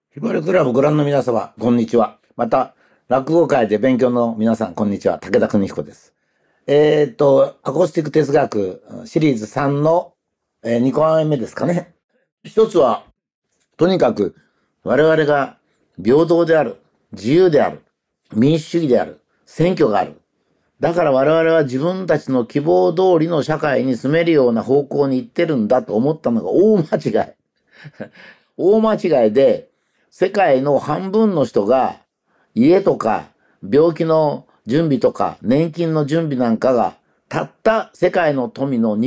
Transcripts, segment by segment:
ひばりクラブご覧の皆様、こんにちは。また、落語会で勉強の皆さん、こんにちは。武田邦彦です。アコースティック哲学シリーズ3の、2個目ですかね。一つは、とにかく我々が平等である、自由である、民主主義である、選挙がある。だから我々は自分たちの希望通りの社会に住めるような方向に行ってるんだと思ったのが大間違い。大間違いで、世界の半分の人が家とか病気の準備とか年金の準備なんかがたった世界の富の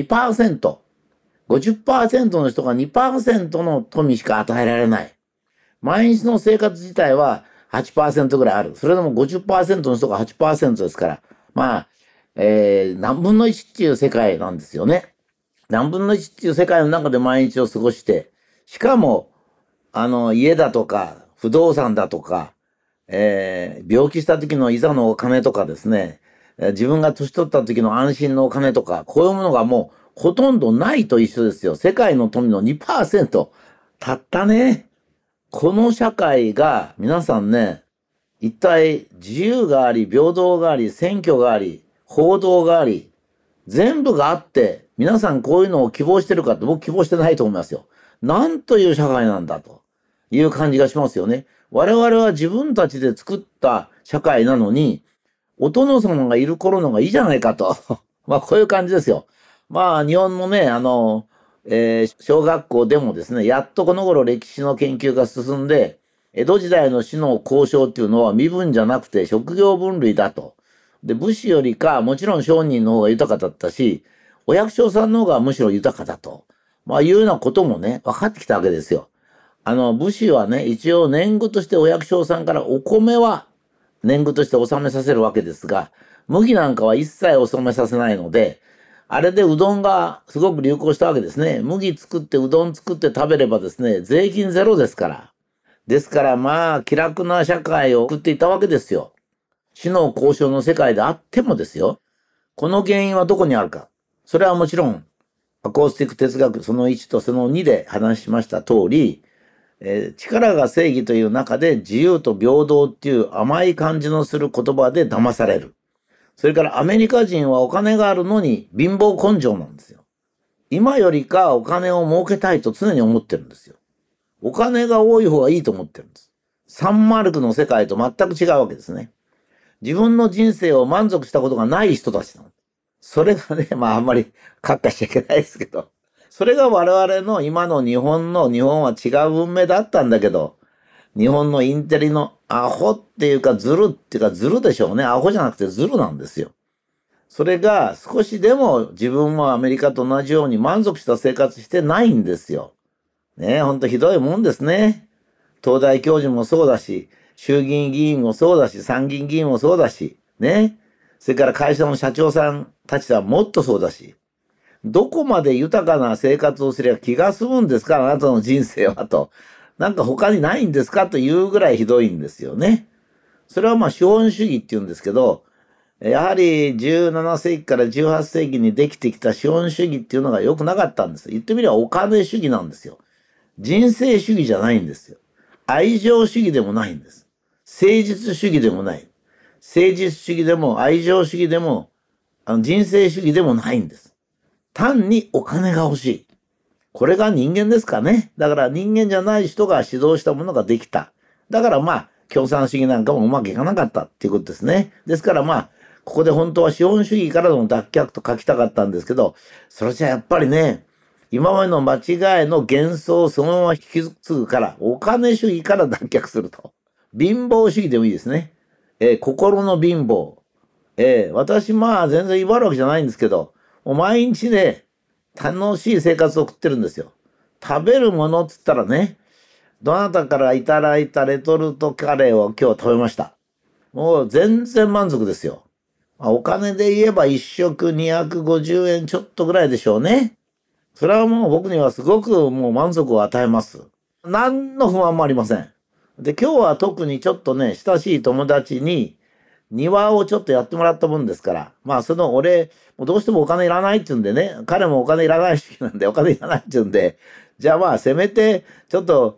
2%、50% の人が2% の富しか与えられない。毎日の生活自体は8%ぐらいある。それでも50% の人が8%ですから、まあ、何分の1っていう世界なんですよね。何分の1っていう世界の中で毎日を過ごして、しかも、家だとか、不動産だとか、病気した時のいざのお金とかですね、自分が年取った時の安心のお金とか、こういうものがもうほとんどないと一緒ですよ。世界の富の2%。たったね。この社会が皆さんね、一体自由があり、平等があり、選挙があり、報道があり、全部があって、皆さんこういうのを希望してるかって僕希望してないと思いますよ。なんという社会なんだという感じがしますよね。我々は自分たちで作った社会なのに、お殿様がいる頃のがいいじゃないかと。まあこういう感じですよ。まあ日本のね、小学校でもですね、やっとこの頃歴史の研究が進んで、江戸時代の士の交渉っていうのは身分じゃなくて職業分類だと。で、武士よりか、もちろん商人の方が豊かだったし、お役所さんの方がむしろ豊かだと。まあいうようなこともね、分かってきたわけですよ。武士はね、一応年貢としてお役所さんからお米は年貢として納めさせるわけですが、麦なんかは一切納めさせないので、あれでうどんがすごく流行したわけですね。麦作ってうどん作って食べればですね、税金ゼロですから。ですからまあ気楽な社会を送っていたわけですよ。死の交渉の世界であってもですよ。この原因はどこにあるか。それはもちろん、アコースティック哲学その1とその2で話しました通り、力が正義という中で自由と平等っていう甘い感じのする言葉で騙される。それからアメリカ人はお金があるのに貧乏根性なんですよ。今よりかお金を儲けたいと常に思ってるんですよ。お金が多い方がいいと思ってるんです。サンマルクの世界と全く違うわけですね。自分の人生を満足したことがない人たちなの。それがね、まああんまり閣下しちゃいけないですけど、それが我々の今の日本は違う文明だったんだけど、日本のインテリのアホっていうかズルっていうかズルでしょうね。アホじゃなくてズルなんですよ。それが少しでも自分もアメリカと同じように満足した生活してないんですよ。ねえ、ほんとひどいもんですね。東大教授もそうだし、衆議院議員もそうだし、参議院議員もそうだし、ね。それから会社の社長さんたちはもっとそうだし、どこまで豊かな生活をすれば気が済むんですかあなたの人生はと。なんか他にないんですかというぐらいひどいんですよね。それはまあ資本主義って言うんですけど、やはり17世紀から18世紀にできてきた資本主義っていうのが良くなかったんです。言ってみればお金主義なんですよ。人生主義じゃないんですよ。愛情主義でもないんです。誠実主義でもない。誠実主義でも愛情主義でも、人生主義でもないんです。単にお金が欲しい。これが人間ですかね。だから人間じゃない人が指導したものができた。だからまあ、共産主義なんかもうまくいかなかったっていうことですね。ですからまあ、ここで本当は資本主義からの脱却と書きたかったんですけど、それじゃやっぱりね、今までの間違いの幻想をそのまま引き継ぐから、お金主義から脱却すると。貧乏主義でもいいですね。心の貧乏。私まあ全然威張るわけじゃないんですけど、もう毎日ね、楽しい生活を送ってるんですよ。食べるものっつったらね、どなたからいただいたレトルトカレーを今日食べました。もう全然満足ですよ。お金で言えば一食250円ちょっとぐらいでしょうね。それはもう僕にはすごくもう満足を与えます。何の不満もありません。で、今日は特にちょっとね、親しい友達に庭をちょっとやってもらったもんですから、まあその俺、もうどうしてもお金いらないって言うんでね、彼もお金いらないしなんでお金いらないって言うんで、じゃあまあせめてちょっと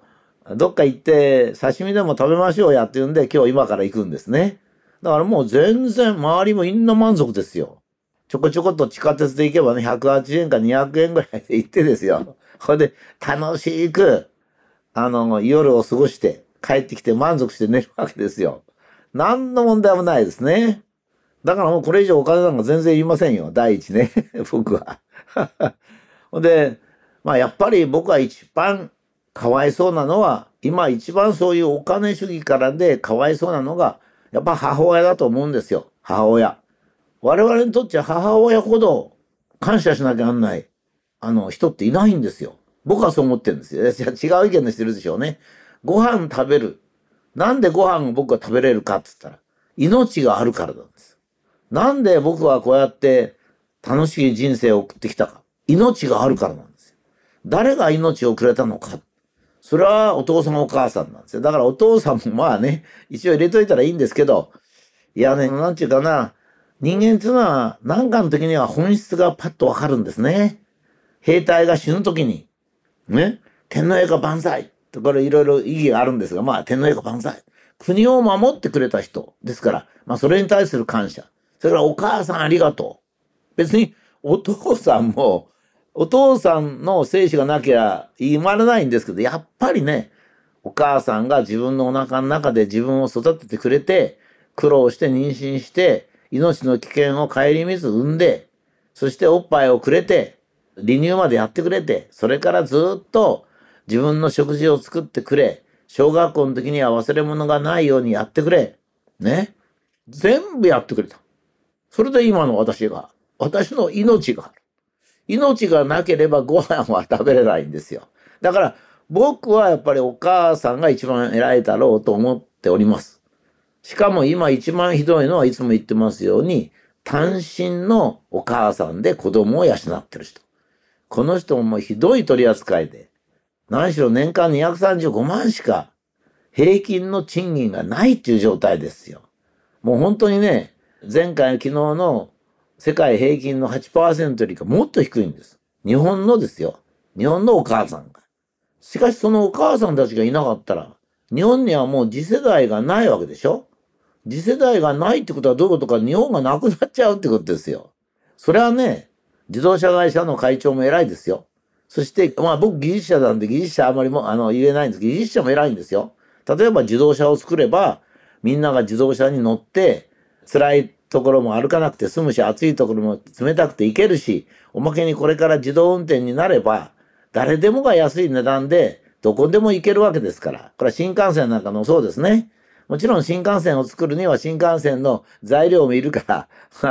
どっか行って刺身でも食べましょうやって言うんで、今から行くんですね。だからもう全然周りもみんな満足ですよ。ちょこちょこっと地下鉄で行けばね、180円か200円ぐらいで行ってですよ。ほんで、楽しく、夜を過ごして、帰ってきて満足して寝るわけですよ。何の問題もないですね。だからもうこれ以上お金なんか全然いりませんよ。第一ね。僕は。ほんで、まあやっぱり僕は一番かわいそうなのは、今一番そういうお金主義からでかわいそうなのが、やっぱ母親だと思うんですよ。母親。我々にとっては母親ほど感謝しなきゃなんない、人っていないんですよ。僕はそう思ってるんですよ。違う意見の人いるでしょうね。ご飯食べる。なんでご飯を僕が食べれるかって言ったら、命があるからなんです。なんで僕はこうやって楽しい人生を送ってきたか。命があるからなんですよ。誰が命をくれたのか。それはお父さんお母さんなんですよ。だからお父さんもまあね、一応入れといたらいいんですけど、いやね、なんていうかな、人間っていうのは何かの時には本質がパッとわかるんですね。兵隊が死ぬ時に、ね、天皇陛下万歳とこれいろいろ意義があるんですが、まあ天皇陛下万歳。国を守ってくれた人ですから、まあそれに対する感謝。それからお母さんありがとう。別にお父さんも、お父さんの生死がなきゃ言われないんですけど、やっぱりね、お母さんが自分のお腹の中で自分を育ててくれて、苦労して妊娠して、命の危険を顧みず産んで、そしておっぱいをくれて、離乳までやってくれて、それからずっと自分の食事を作ってくれ、小学校の時には忘れ物がないようにやってくれ、ね。全部やってくれた。それで今の私の命がある。命がなければご飯は食べれないんですよ。だから僕はやっぱりお母さんが一番偉いだろうと思っております。しかも今一番ひどいのはいつも言ってますように、単身のお母さんで子供を養ってる人。この人もひどい取り扱いで、何しろ年間235万しか平均の賃金がないっていう状態ですよ。もう本当にね、前回昨日の世界平均の 8% よりかもっと低いんです。日本のですよ。日本のお母さんが。しかしそのお母さんたちがいなかったら、日本にはもう次世代がないわけでしょ。次世代がないってことはどういうことか、日本がなくなっちゃうってことですよ。それはね、自動車会社の会長も偉いですよ。そして、まあ僕技術者なんで技術者あまりも言えないんですけど、技術者も偉いんですよ。例えば自動車を作れば、みんなが自動車に乗って、辛いところも歩かなくて済むし、暑いところも冷たくて行けるし、おまけにこれから自動運転になれば、誰でもが安い値段でどこでも行けるわけですから。これは新幹線なんかもそうですね。もちろん新幹線を作るには新幹線の材料もいるから、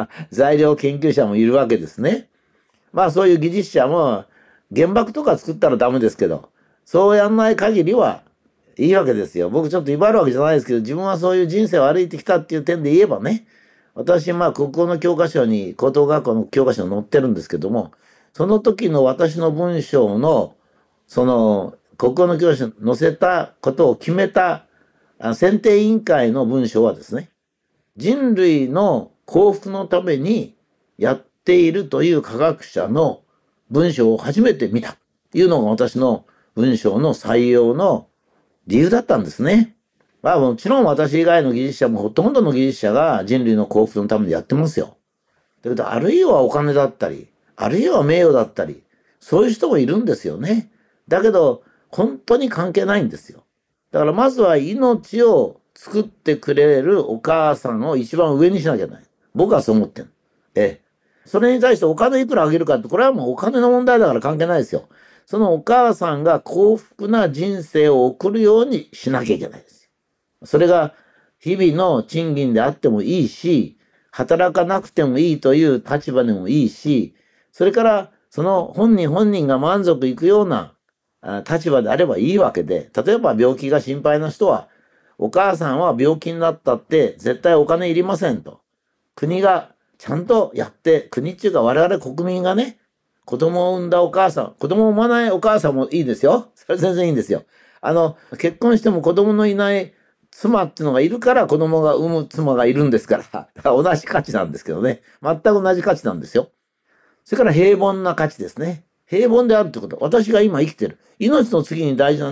材料研究者もいるわけですね。まあそういう技術者も原爆とか作ったらダメですけど、そうやんない限りはいいわけですよ。僕ちょっと威張るわけじゃないですけど、自分はそういう人生を歩いてきたっていう点で言えばね、私まあ国語の教科書に、高等学校の教科書に載ってるんですけども、その時の私の文章の、その国語の教科書に載せたことを決めた選定委員会の文章はですね、人類の幸福のためにやっているという科学者の文章を初めて見たというのが私の文章の採用の理由だったんですね。まあもちろん私以外の技術者もほとんどの技術者が人類の幸福のためにやってますよ。だけどあるいはお金だったり、あるいは名誉だったり、そういう人もいるんですよね。だけど本当に関係ないんですよ。だからまずは命を作ってくれるお母さんを一番上にしなきゃいけない。僕はそう思ってる。それに対してお金いくらあげるかって、これはもうお金の問題だから関係ないですよ。そのお母さんが幸福な人生を送るようにしなきゃいけないですよ。それが日々の賃金であってもいいし、働かなくてもいいという立場でもいいし、それからその本人が満足いくような立場であればいいわけで、例えば病気が心配な人は、お母さんは病気になったって絶対お金いりませんと。国がちゃんとやって、国っていうか我々国民がね、子供を産んだお母さん、子供を産まないお母さんもいいですよ。それ全然いいんですよ。結婚しても子供のいない妻っていうのがいるから子供が産む妻がいるんですから、だから同じ価値なんですけどね。全く同じ価値なんですよ。それから平凡な価値ですね。平凡であるってこと。私が今生きてる。命の次に大事なのは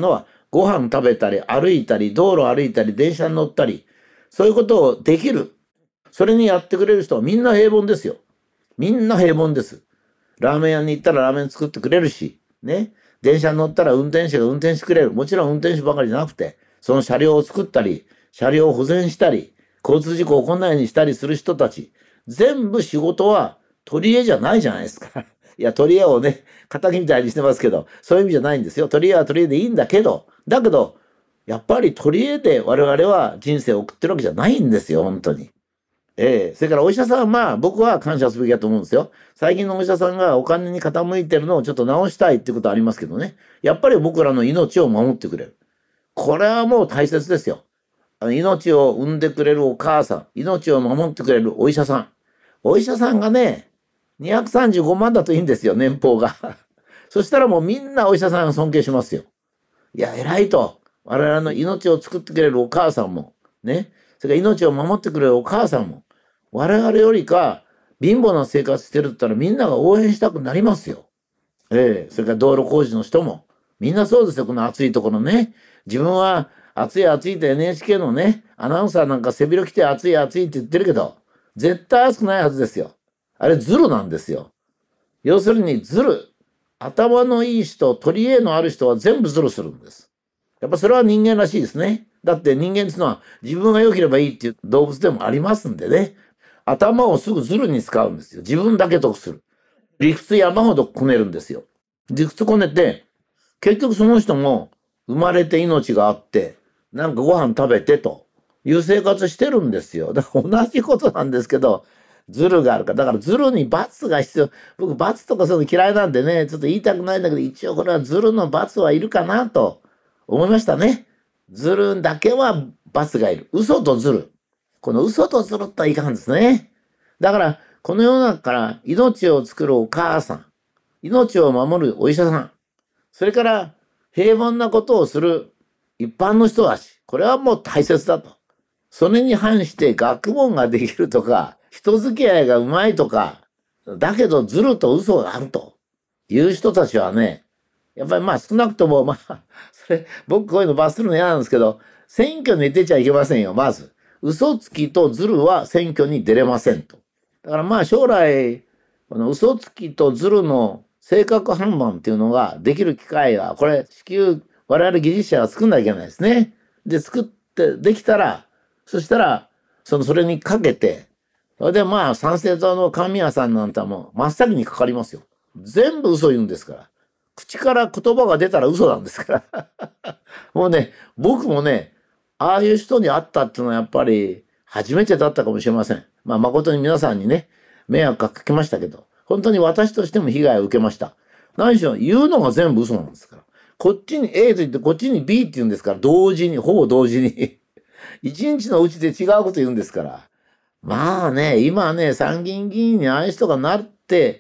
ご飯食べたり、歩いたり、道路歩いたり、電車に乗ったり、そういうことをできる。それにやってくれる人はみんな平凡ですよ。みんな平凡です。ラーメン屋に行ったらラーメン作ってくれるし、ね。電車に乗ったら運転手が運転してくれる。もちろん運転手ばかりじゃなくて、その車両を作ったり、車両を保全したり、交通事故を起こらないようにしたりする人たち。全部仕事は取り柄じゃないじゃないですか。いや、取り柄をね、仇みたいにしてますけど、そういう意味じゃないんですよ。取り柄は取り柄でいいんだけど、やっぱり取り柄で我々は人生を送ってるわけじゃないんですよ、本当に。それからお医者さんは、僕は感謝すべきだと思うんですよ。最近のお医者さんがお金に傾いてるのをちょっと直したいっていうことはありますけどね。やっぱり僕らの命を守ってくれる。これはもう大切ですよ。命を産んでくれるお母さん、命を守ってくれるお医者さん。お医者さんがね、235万だといいんですよ、年俸が。そしたらもうみんなお医者さんが尊敬しますよ。いや、偉いと。我々の命を作ってくれるお母さんも、ね。それから命を守ってくれるお母さんも、我々よりか貧乏な生活してるって言ったらみんなが応援したくなりますよ。それから道路工事の人も、みんなそうですよ、この暑いところね。自分は暑い暑いって NHK のね、アナウンサーなんか背広着て暑い暑いって言ってるけど、絶対暑くないはずですよ。あれズルなんですよ。要するにズル。頭のいい人、取り柄のある人は全部ズルするんです。やっぱそれは人間らしいですね。だって人間っていうのは自分が良ければいいっていう動物でもありますんでね。頭をすぐズルに使うんですよ。自分だけ得する。理屈山ほどこねるんですよ。理屈こねて、結局その人も生まれて命があって、なんかご飯食べてという生活してるんですよ。だから同じことなんですけど、ズルがあるから。だからズルに罰が必要。僕罰とかそういうの嫌いなんでね、ちょっと言いたくないんだけど、一応これはズルの罰はいるかなと思いましたね。ズルだけは罰がいる。嘘とズル。この嘘とズルとはいかんですね。だから、この世の中から命を作るお母さん、命を守るお医者さん、それから平凡なことをする一般の人たち、これはもう大切だと。それに反して学問ができるとか、人付き合いがうまいとか、だけどズルと嘘があるという人たちはね、やっぱりまあ少なくとも僕こういうの罰するの嫌なんですけど、選挙に出ちゃいけませんよ、まず。嘘つきとズルは選挙に出れませんと。だからまあ将来、この嘘つきとズルの性格判断っていうのができる機会は、これ、至急我々技術者が作んなきゃいけないですね。で、作ってできたら、そしたら、それにかけて、それでまあ、参政党の神谷さんなんてもう真っ先にかかりますよ。全部嘘言うんですから。口から言葉が出たら嘘なんですから。もうね、僕もね、ああいう人に会ったっていうのはやっぱり初めてだったかもしれません。まあ誠に皆さんにね、迷惑がかけましたけど、本当に私としても被害を受けました。何しろ言うのが全部嘘なんですから。こっちに A と言ってこっちに B って言うんですから、同時に、ほぼ同時に。一日のうちで違うこと言うんですから。まあね、今ね、参議院議員にああいう人がなって、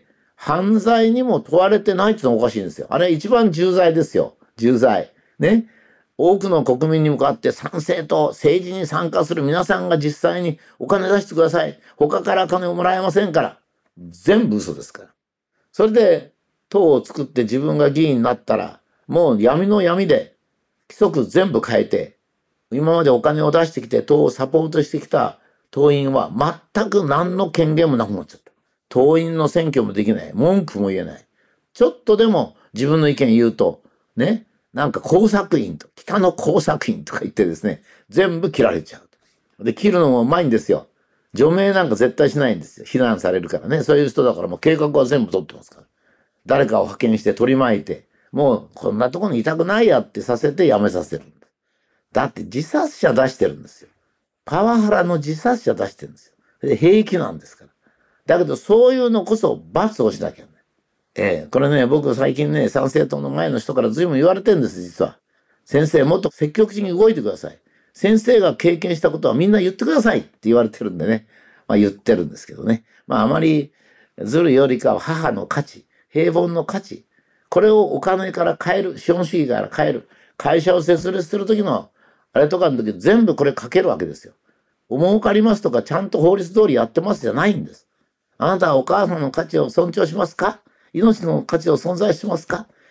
犯罪にも問われてないってのはおかしいんですよ。あれ一番重罪ですよ。重罪。ね。多くの国民に向かって参政党、政治に参加する皆さんが実際にお金出してください。他から金をもらえませんから。全部嘘ですから。それで党を作って自分が議員になったら、もう闇の闇で規則全部変えて、今までお金を出してきて党をサポートしてきた党員は全く何の権限もなくなっちゃった。党員の選挙もできない。文句も言えない。ちょっとでも自分の意見言うと、ね、なんか工作員と、北の工作員とか言ってですね、全部切られちゃう。で、切るのもうまいんですよ。除名なんか絶対しないんですよ。非難されるからね。そういう人だからもう計画は全部取ってますから。誰かを派遣して取り巻いて、もうこんなところにいたくないやってさせて辞めさせるんです。だって自殺者出してるんですよ。パワハラの自殺者出してるんですよ。で平気なんですから。だけどそういうのこそ罰をしなきゃね。これね、僕最近ね、参政党の前の人から随分言われてるんです、実は。先生、もっと積極的に動いてください。先生が経験したことはみんな言ってくださいって言われてるんでね。まあ言ってるんですけどね。まああまりずるよりかは母の価値、平凡の価値。これをお金から変える、資本主義から変える。会社を設立するときの、あれとかの時全部これかけるわけですよ。お儲かりますとかちゃんと法律通りやってますじゃないんです。あなたはお母さんの価値を尊重しますか？命の価値を存在しますか？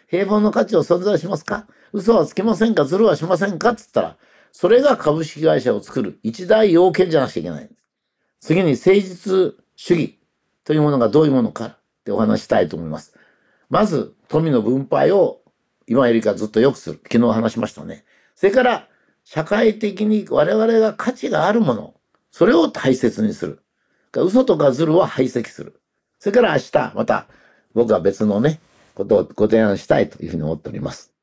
平凡の価値を存在しますか？嘘はつきませんか？ずるはしませんか？って言ったら、それが株式会社を作る一大要件じゃなくちゃいけない。次に誠実主義というものがどういうものかってお話したいと思います。まず、富の分配を今よりかずっと良くする。昨日話しましたね。それから、社会的に我々が価値があるもの、それを大切にする。嘘とかずるは排斥する。それから明日、また僕は別のね、ことをご提案したいというふうに思っております。